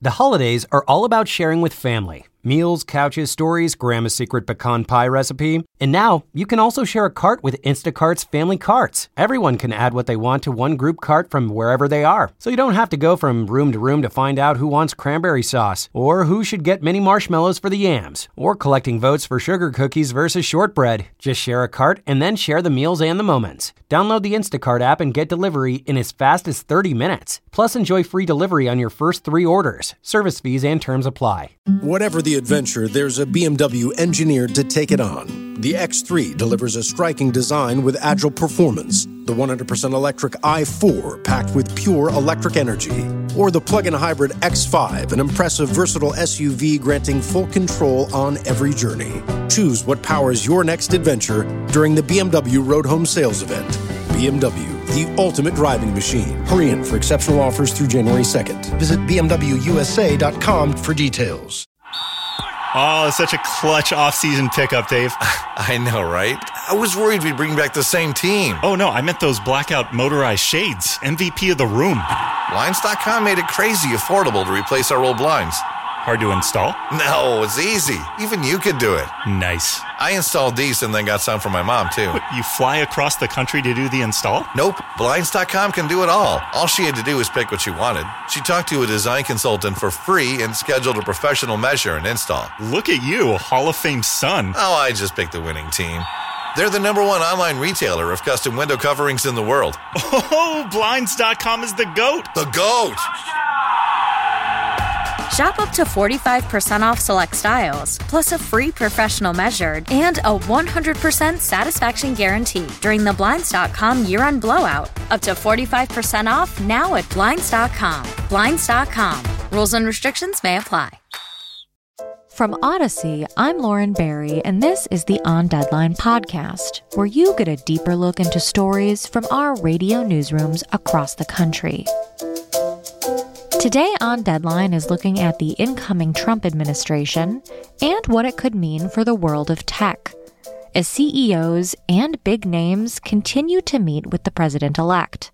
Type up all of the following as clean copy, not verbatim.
The holidays are all about sharing with family. Meals, couches, stories, Grandma's secret pecan pie recipe. And now, you can also share a cart with Instacart's Family Carts. Everyone can add what they want to one group cart from wherever they are. So you don't have to go from room to find out who wants cranberry sauce, or who should get mini marshmallows for the yams, or collecting votes for sugar cookies versus shortbread. Just share a cart and then share the meals and the moments. Download the Instacart app and get delivery in as fast as 30 minutes. Plus, enjoy free delivery on your first 3 orders. Service fees and terms apply. Whatever the adventure, there's a BMW engineered to take it on. The X3 delivers a striking design with agile performance. The 100% electric i4 packed with pure electric energy. Or the plug-in hybrid X5, an impressive versatile SUV granting full control on every journey. Choose what powers your next adventure during the BMW Road Home Sales Event. BMW, the ultimate driving machine. Hurry in for exceptional offers through January 2nd. Visit BMWUSA.com for details. Oh, such a clutch off-season pickup, Dave. I know, right? I was worried we'd bring back the same team. Oh, no, I meant those blackout motorized shades. MVP of the room. Blinds.com made it crazy affordable to replace our old blinds. Hard to install? No, it's easy. Even you could do it. Nice. I installed these and then got some for my mom, too. What, you fly across the country to do the install? Nope. Blinds.com can do it all. All she had to do was pick what she wanted. She talked to a design consultant for free and scheduled a professional measure and install. Look at you, a Hall of Fame son. Oh, I just picked the winning team. They're the #1 online retailer of custom window coverings in the world. Oh, Blinds.com is the GOAT. The GOAT! Shop up to 45% off select styles, plus a free professional measured and a 100% satisfaction guarantee during the Blinds.com year-end blowout. Up to 45% off now at Blinds.com. Blinds.com. Rules and restrictions may apply. From Odyssey, I'm Lauren Barry, and this is the On Deadline podcast, where you get a deeper look into stories from our radio newsrooms across the country. Today on Deadline is looking at the incoming Trump administration and what it could mean for the world of tech, as CEOs and big names continue to meet with the president-elect.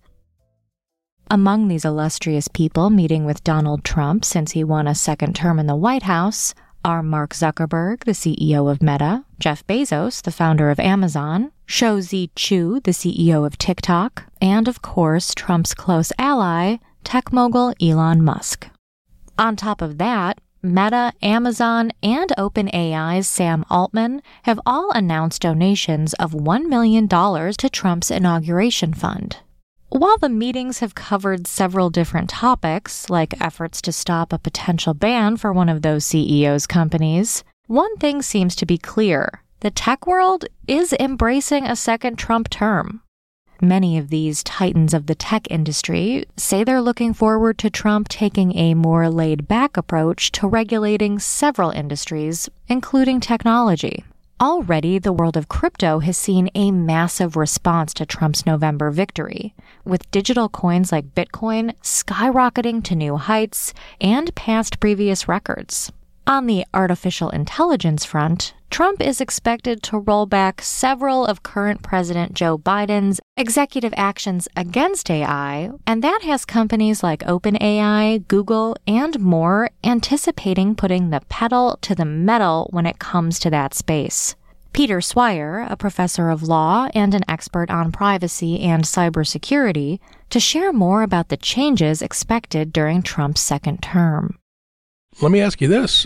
Among these illustrious people meeting with Donald Trump since he won a second term in the White House are Mark Zuckerberg, the CEO of Meta, Jeff Bezos, the founder of Amazon, Shou-Zi Chew, the CEO of TikTok, and of course, Trump's close ally, tech mogul Elon Musk. On top of that, Meta, Amazon, and OpenAI's Sam Altman have all announced donations of $1 million to Trump's inauguration fund. While the meetings have covered several different topics, like efforts to stop a potential ban for one of those CEOs' companies, one thing seems to be clear: the tech world is embracing a second Trump term. Many of these titans of the tech industry say they're looking forward to Trump taking a more laid-back approach to regulating several industries, including technology. Already, the world of crypto has seen a massive response to Trump's November victory, with digital coins like Bitcoin skyrocketing to new heights and past previous records. On the artificial intelligence front, Trump is expected to roll back several of current President Joe Biden's executive actions against AI, and that has companies like OpenAI, Google, and more anticipating putting the pedal to the metal when it comes to that space. Peter Swire, a professor of law and an expert on privacy and cybersecurity, to share more about the changes expected during Trump's second term. Let me ask you this.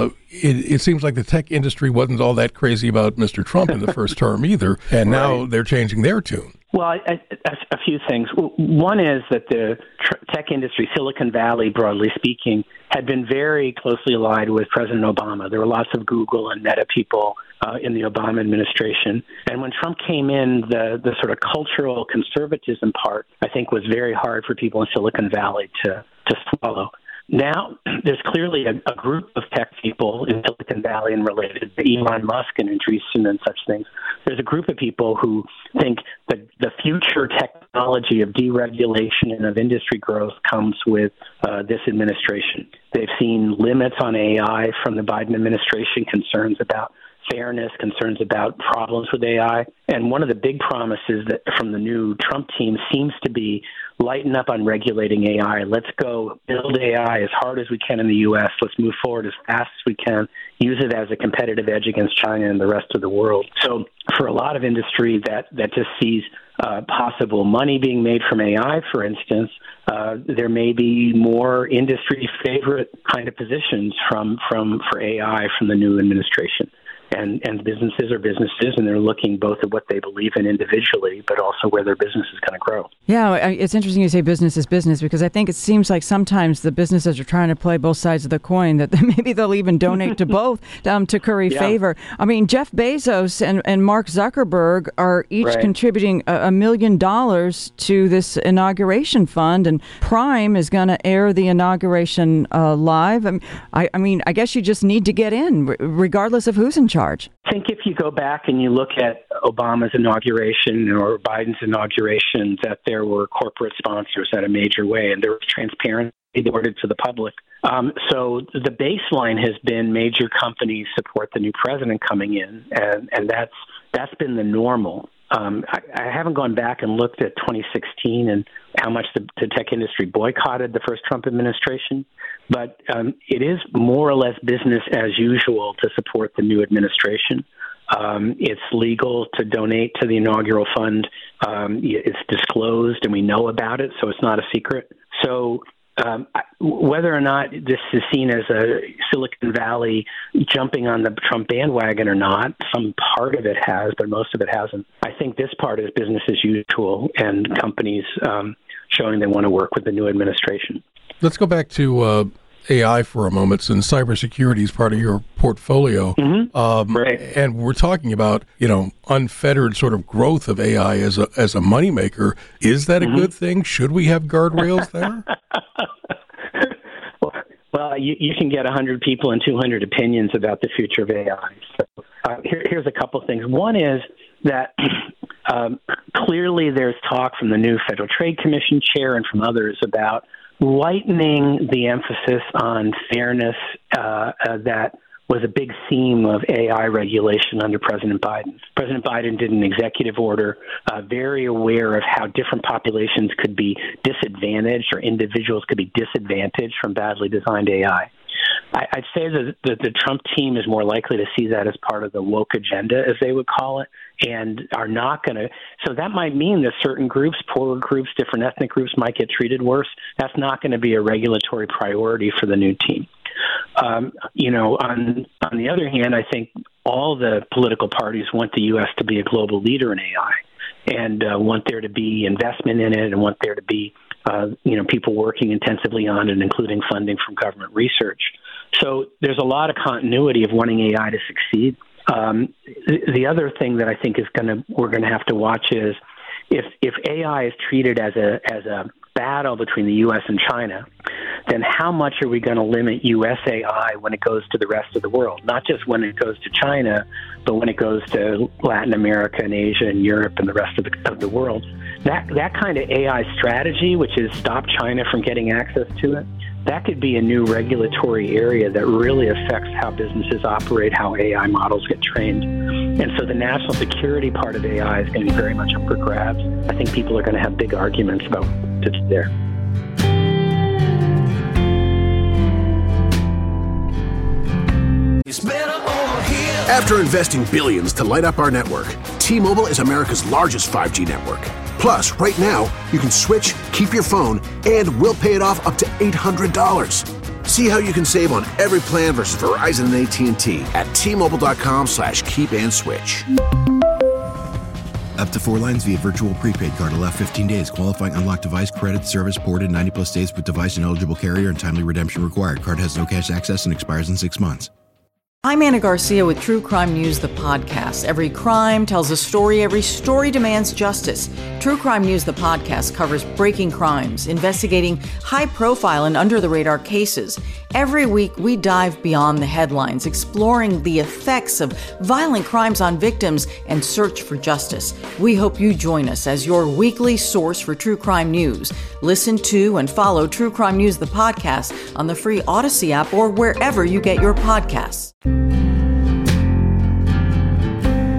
It seems like the tech industry wasn't all that crazy about Mr. Trump in the first term either, and now they're changing their tune. Well, a few things. One is that the tech industry, Silicon Valley, broadly speaking, had been very closely allied with President Obama. There were lots of Google and Meta people in the Obama administration. And when Trump came in, the sort of cultural conservatism part, I think, was very hard for people in Silicon Valley to swallow. Now, there's clearly a group of tech people in Silicon Valley and related to Elon Musk and Andreessen and such things. There's a group of people who think that the future technology of deregulation and of industry growth comes with this administration. They've seen limits on AI from the Biden administration, concerns about fairness, concerns about problems with AI. And one of the big promises that from the new Trump team seems to be lighten up on regulating AI. Let's go build AI as hard as we can in the U.S. Let's move forward as fast as we can, use it as a competitive edge against China and the rest of the world. So for a lot of industry that just sees possible money being made from AI, for instance, there may be more industry favorite kind of positions for AI from the new administration. And businesses are businesses, and they're looking both at what they believe in individually, but also where their business is going to grow. Yeah, it's interesting you say business is business, because I think it seems like sometimes the businesses are trying to play both sides of the coin, that maybe they'll even donate to both to curry favor. I mean, Jeff Bezos and Mark Zuckerberg are each contributing $1 million to this inauguration fund, and Prime is going to air the inauguration live. I mean, I guess you just need to get in, regardless of who's in charge. I think if you go back and you look at Obama's inauguration or Biden's inauguration, that there were corporate sponsors in a major way, and there was transparency awarded to the public. So the baseline has been major companies support the new president coming in, and that's been the normal. I haven't gone back and looked at 2016 and how much the tech industry boycotted the first Trump administration, but it is more or less business as usual to support the new administration. It's legal to donate to the inaugural fund. It's disclosed and we know about it, so it's not a secret. So whether or not this is seen as a Silicon Valley jumping on the Trump bandwagon or not, some part of it has, but most of it hasn't. I think this part is business as usual, and companies showing they want to work with the new administration. Let's go back to AI for a moment, since cybersecurity is part of your portfolio. And we're talking about, unfettered sort of growth of AI as a moneymaker. Is that a good thing? Should we have guardrails there? Well, you can get 100 people and 200 opinions about the future of AI. So here's a couple things. One is that clearly there's talk from the new Federal Trade Commission chair and from others about lightening the emphasis on fairness that was a big theme of AI regulation under President Biden. President Biden did an executive order very aware of how different populations could be disadvantaged or individuals could be disadvantaged from badly designed AI. I'd say that the Trump team is more likely to see that as part of the woke agenda, as they would call it, and are not going to. So that might mean that certain groups, poorer groups, different ethnic groups might get treated worse. That's not going to be a regulatory priority for the new team. On the other hand, I think all the political parties want the U.S. to be a global leader in AI and want there to be investment in it and want there to be people working intensively on it, including funding from government research. So there's a lot of continuity of wanting AI to succeed. The other thing that I think we're going to have to watch is if AI is treated as a battle between the U.S. and China, then how much are we going to limit U.S. AI when it goes to the rest of the world? Not just when it goes to China, but when it goes to Latin America and Asia and Europe and the rest of the world. That kind of AI strategy, which is stop China from getting access to it, that could be a new regulatory area that really affects how businesses operate, how AI models get trained. And so the national security part of AI is going to be very much up for grabs. I think people are going to have big arguments about what's there. After investing billions to light up our network, T-Mobile is America's largest 5G network. Plus, right now, you can switch, keep your phone, and we'll pay it off up to $800. See how you can save on every plan versus Verizon and AT&T at T-Mobile.com/keep-and-switch. Up to 4 lines via virtual prepaid card. Allow 15 days. Qualifying unlocked device credit service ported 90+ states with device and eligible carrier and timely redemption required. Card has no cash access and expires in 6 months. I'm Anna Garcia with True Crime News, the podcast. Every crime tells a story. Every story demands justice. True Crime News, the podcast, covers breaking crimes, investigating high-profile and under-the-radar cases. Every week, we dive beyond the headlines, exploring the effects of violent crimes on victims and search for justice. We hope you join us as your weekly source for true crime news. Listen to and follow True Crime News, the podcast, on the free Odyssey app or wherever you get your podcasts.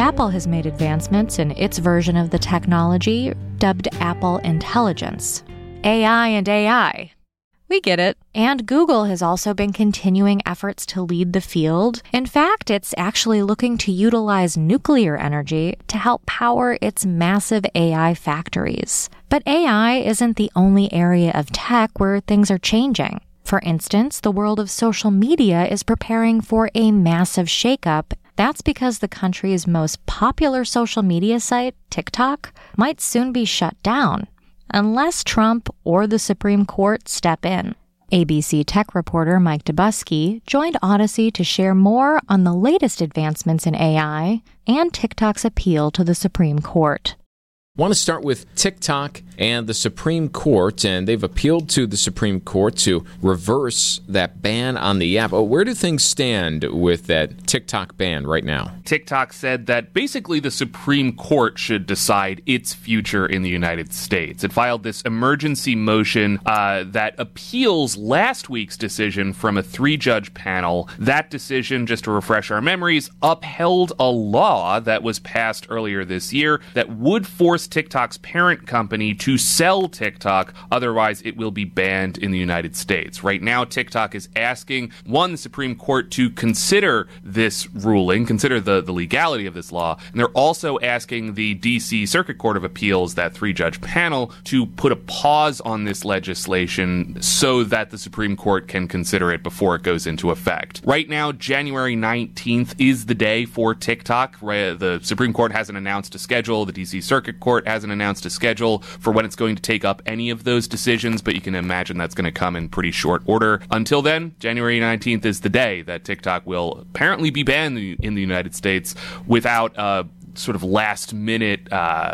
Apple has made advancements in its version of the technology, dubbed Apple Intelligence. AI and AI. We get it. And Google has also been continuing efforts to lead the field. In fact, it's actually looking to utilize nuclear energy to help power its massive AI factories. But AI isn't the only area of tech where things are changing. For instance, the world of social media is preparing for a massive shakeup. That's because the country's most popular social media site, TikTok, might soon be shut down, unless Trump or the Supreme Court step in. ABC tech reporter Mike Dubusky joined Odyssey to share more on the latest advancements in AI and TikTok's appeal to the Supreme Court. I want to start with TikTok and the Supreme Court, and they've appealed to the Supreme Court to reverse that ban on the app. Where do things stand with that TikTok ban right now? TikTok said that basically the Supreme Court should decide its future in the United States. It filed this emergency motion that appeals last week's decision from a 3-judge panel. That decision, just to refresh our memories, upheld a law that was passed earlier this year that would force TikTok's parent company to sell TikTok, otherwise it will be banned in the United States. Right now, TikTok is asking, the Supreme Court to consider this ruling, consider the legality of this law, and they're also asking the D.C. Circuit Court of Appeals, that 3-judge panel, to put a pause on this legislation so that the Supreme Court can consider it before it goes into effect. Right now, January 19th is the day for TikTok. The Supreme Court hasn't announced a schedule. The D.C. Circuit Court hasn't announced a schedule for when it's going to take up any of those decisions, but you can imagine that's going to come in pretty short order. Until then, January 19th is the day that TikTok will apparently be banned in the United States without sort of last-minute,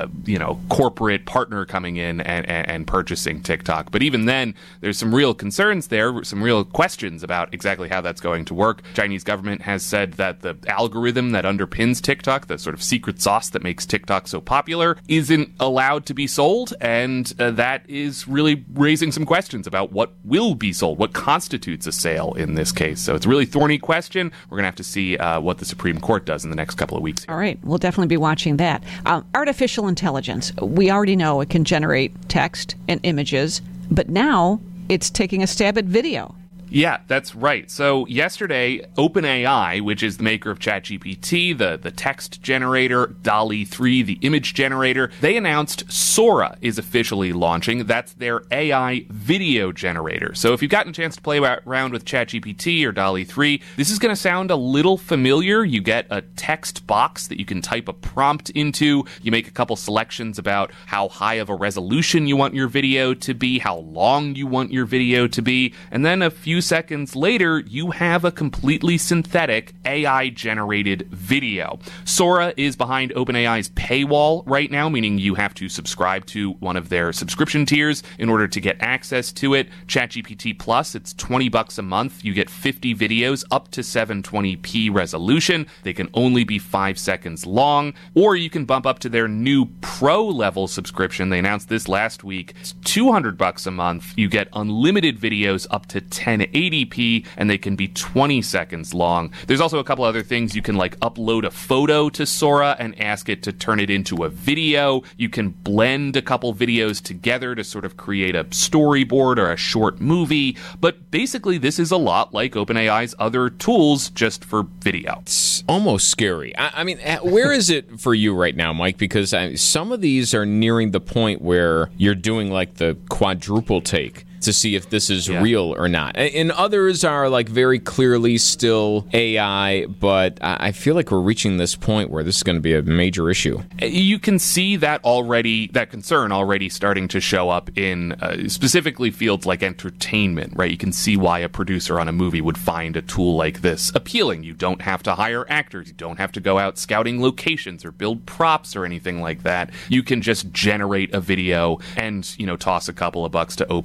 corporate partner coming in and purchasing TikTok. But even then, there's some real concerns there, some real questions about exactly how that's going to work. Chinese government has said that the algorithm that underpins TikTok, the sort of secret sauce that makes TikTok so popular, isn't allowed to be sold, and that is really raising some questions about what will be sold, what constitutes a sale in this case. So it's a really thorny question. We're going to have to see what the Supreme Court does in the next couple of weeks here. All right. We'll definitely be watching that. Artificial intelligence. We already know it can generate text and images, but now it's taking a stab at video. Yeah, that's right. So yesterday, OpenAI, which is the maker of ChatGPT, the text generator, DALL-E 3, the image generator, they announced Sora is officially launching. That's their AI video generator. So if you've gotten a chance to play around with ChatGPT or DALL-E 3, this is going to sound a little familiar. You get a text box that you can type a prompt into. You make a couple selections about how high of a resolution you want your video to be, how long you want your video to be, and then a few seconds later, you have a completely synthetic AI-generated video. Sora is behind OpenAI's paywall right now, meaning you have to subscribe to one of their subscription tiers in order to get access to it. ChatGPT Plus, it's $20 a month. You get 50 videos up to 720p resolution. They can only be 5 seconds long. Or you can bump up to their new Pro-level subscription. They announced this last week. It's $200 a month. You get unlimited videos up to 1080p, and they can be 20 seconds long. There's also a couple other things. You can upload a photo to Sora and ask it to turn it into a video. You can blend a couple videos together to sort of create a storyboard or a short movie. But basically, this is a lot like OpenAI's other tools, just for video. It's almost scary. I mean, where is it for you right now, Mike? Because some of these are nearing the point where you're doing the quadruple take to see if this is real or not. And others are very clearly still AI, but I feel like we're reaching this point where this is going to be a major issue. You can see that concern already starting to show up in specifically fields like entertainment, right? You can see why a producer on a movie would find a tool like this appealing. You don't have to hire actors. You don't have to go out scouting locations or build props or anything like that. You can just generate a video and, toss a couple of bucks to OpenAI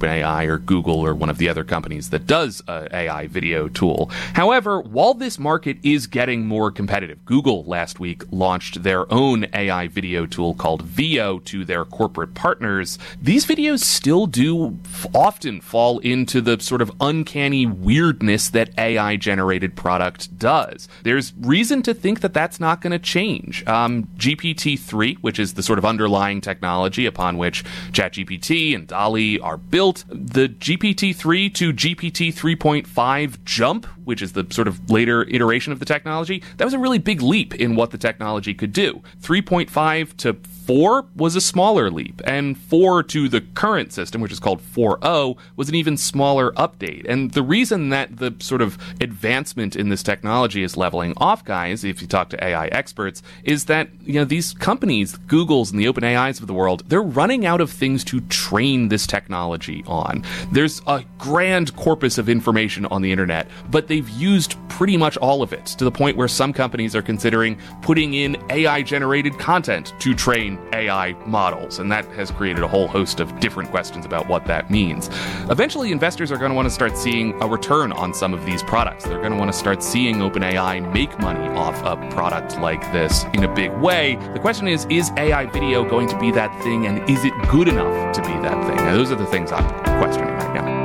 OpenAI or Google or one of the other companies that does an AI video tool. However, while this market is getting more competitive, Google last week launched their own AI video tool called Veo to their corporate partners. These videos still do often fall into the sort of uncanny weirdness that AI-generated product does. There's reason to think that that's not going to change. GPT-3, which is the sort of underlying technology upon which ChatGPT and DALL-E are built, the GPT-3 to GPT 3.5 jump, which is the sort of later iteration of the technology, that was a really big leap in what the technology could do. 3.5 to 4 was a smaller leap, and 4 to the current system, which is called 4.0, was an even smaller update. And the reason that the sort of advancement in this technology is leveling off, guys, if you talk to AI experts, is that, these companies, Googles and the OpenAIs of the world, they're running out of things to train this technology on. There's a grand corpus of information on the internet, but they've used pretty much all of it, to the point where some companies are considering putting in AI-generated content to train AI models, and that has created a whole host of different questions about what that means. Eventually, investors are going to want to start seeing a return on some of these products. They're going to want to start seeing OpenAI make money off a product like this in a big way. The question is AI video going to be that thing, and is it good enough to be that thing? Now, those are the things I'm questioning right now.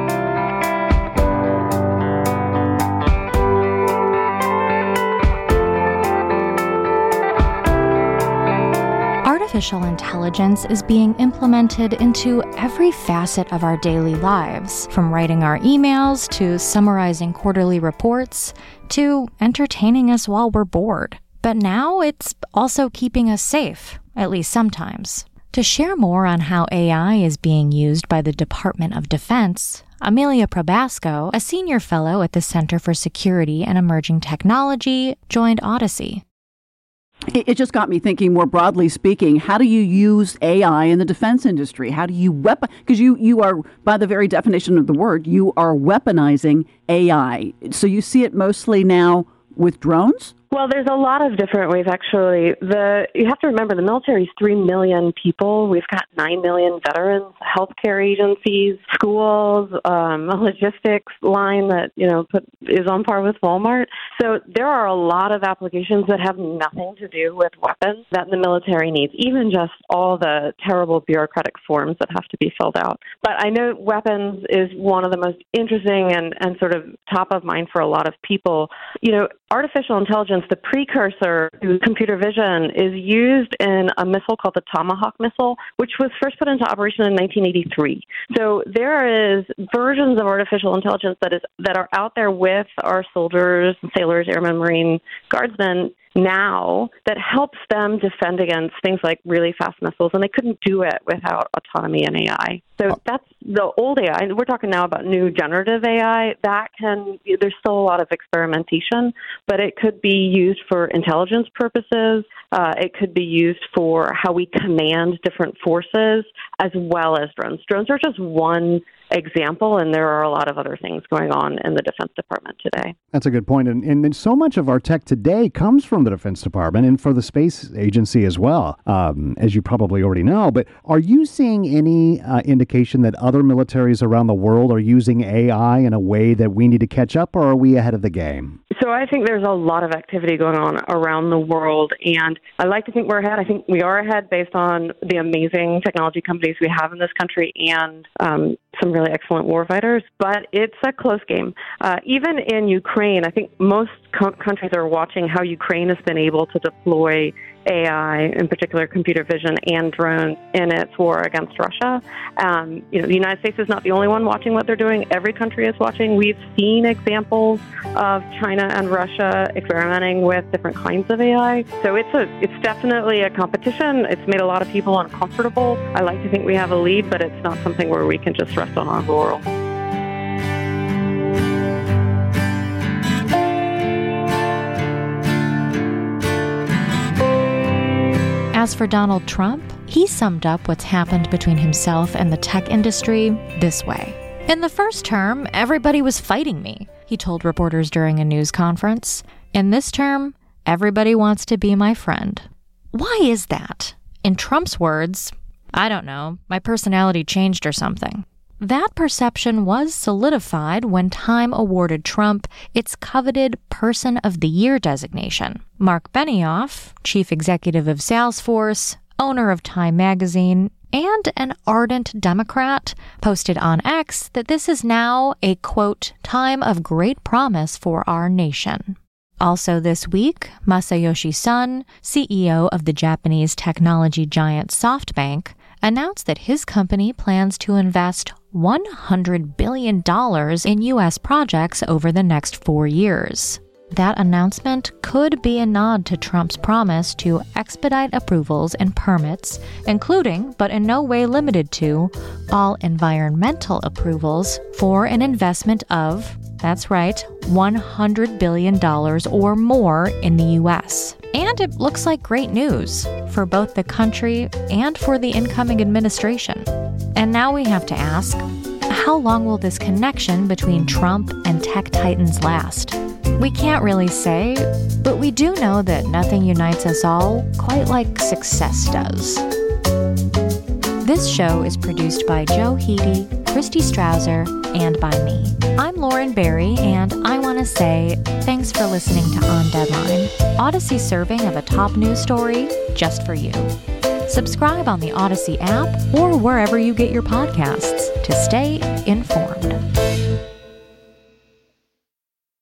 Artificial intelligence is being implemented into every facet of our daily lives, from writing our emails to summarizing quarterly reports to entertaining us while we're bored. But now it's also keeping us safe, at least sometimes. To share more on how AI is being used by the Department of Defense, Amelia Probasco, a senior fellow at the Center for Security and Emerging Technology, joined Odyssey. It just got me thinking, more broadly speaking, how do you use AI in the defense industry? How do you because you are, by the very definition of the word, you are weaponizing AI. So you see it mostly now with drones? Well, there's a lot of different ways, actually. You have to remember, the military is 3 million people. We've got 9 million veterans, healthcare agencies, schools, a logistics line that is on par with Walmart. So there are a lot of applications that have nothing to do with weapons that the military needs, even just all the terrible bureaucratic forms that have to be filled out. But I know weapons is one of the most interesting and sort of top of mind for a lot of people. Artificial intelligence, the precursor to computer vision, is used in a missile called the Tomahawk missile, which was first put into operation in 1983. So there is versions of artificial intelligence that are out there with our soldiers, sailors, airmen, Marine guardsmen now that helps them defend against things like really fast missiles, and they couldn't do it without autonomy and AI. So that's the old AI. We're talking now about new generative AI. There's still a lot of experimentation, but it could be used for intelligence purposes. It could be used for how we command different forces, as well as drones. Drones are just one example, and there are a lot of other things going on in the Defense Department today. That's a good point. And so much of our tech today comes from the Defense Department and for the Space Agency as well, as you probably already know. But are you seeing any indication that other militaries around the world are using AI in a way that we need to catch up, or are we ahead of the game? So I think there's a lot of activity going on around the world, and I like to think we're ahead. I think we are ahead based on the amazing technology companies we have in this country and some really excellent warfighters, but it's a close game. Even in Ukraine, I think most countries are watching how Ukraine has been able to deploy AI, in particular computer vision and drones, in its war against Russia. The United States is not the only one watching what they're doing. Every country is watching. We've seen examples of China and Russia experimenting with different kinds of AI. So it's definitely a competition. It's made a lot of people uncomfortable. I like to think we have a lead, but it's not something where we can just rest on our laurels. As for Donald Trump, he summed up what's happened between himself and the tech industry this way. In the first term, everybody was fighting me, he told reporters during a news conference. In this term, everybody wants to be my friend. Why is that? In Trump's words, I don't know, my personality changed or something. that perception was solidified when Time awarded Trump its coveted Person of the Year designation. Mark Benioff, chief executive of Salesforce, owner of Time magazine, and an ardent Democrat, posted on X that this is now a, quote, time of great promise for our nation. Also this week, Masayoshi Son, CEO of the Japanese technology giant SoftBank, announced that his company plans to invest $100 billion in U.S. projects over the next 4 years. That announcement could be a nod to Trump's promise to expedite approvals and permits, including, but in no way limited to, all environmental approvals for an investment of, that's right, $100 billion or more in the U.S. And it looks like great news for both the country and for the incoming administration. And now we have to ask, how long will this connection between Trump and tech titans last? We can't really say, but we do know that nothing unites us all quite like success does. This show is produced by Joe Heedy, Christy Strauser, and by me. I'm Lauren Barry, and I want to say thanks for listening to On Deadline, Odyssey's serving of a top news story just for you. Subscribe on the Odyssey app or wherever you get your podcasts to stay informed.